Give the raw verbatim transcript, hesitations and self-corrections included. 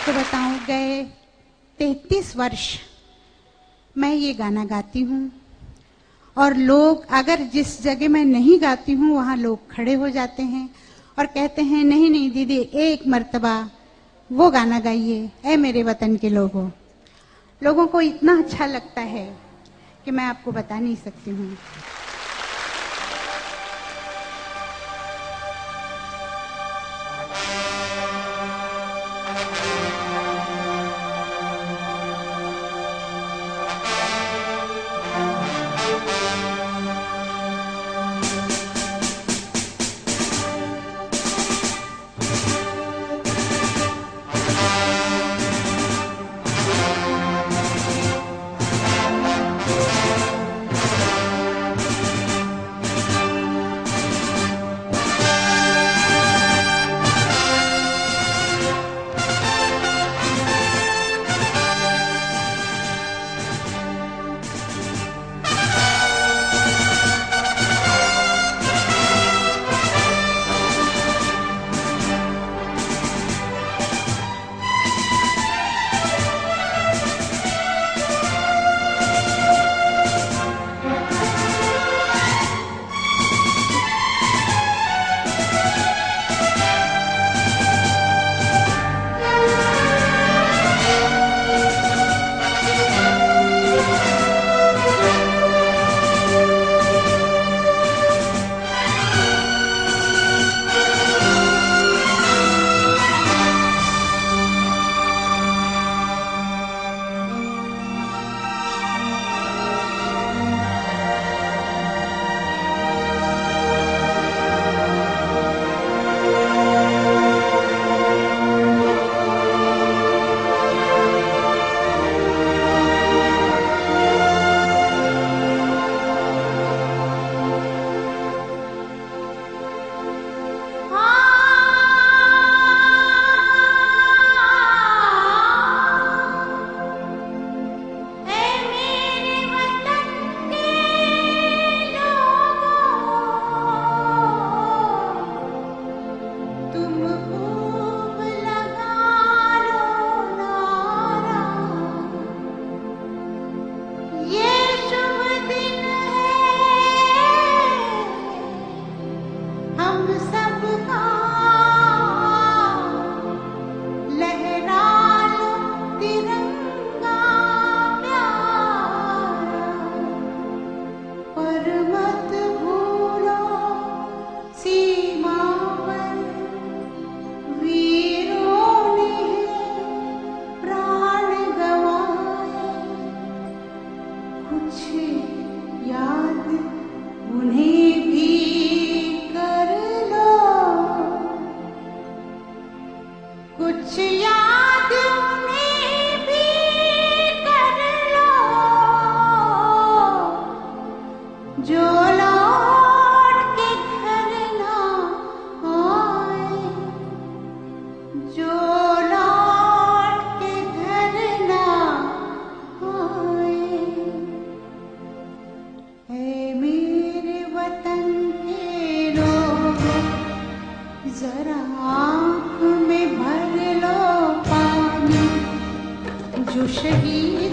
आपको बताऊं, गए तैतीस वर्ष मैं ये गाना गाती हूँ और लोग, अगर जिस जगह मैं नहीं गाती हूँ वहाँ लोग खड़े हो जाते हैं और कहते हैं नहीं नहीं दीदी एक मर्तबा वो गाना गाइए, ऐ मेरे वतन के लोगों। लोगों को इतना अच्छा लगता है कि मैं आपको बता नहीं सकती हूँ। जो शहीद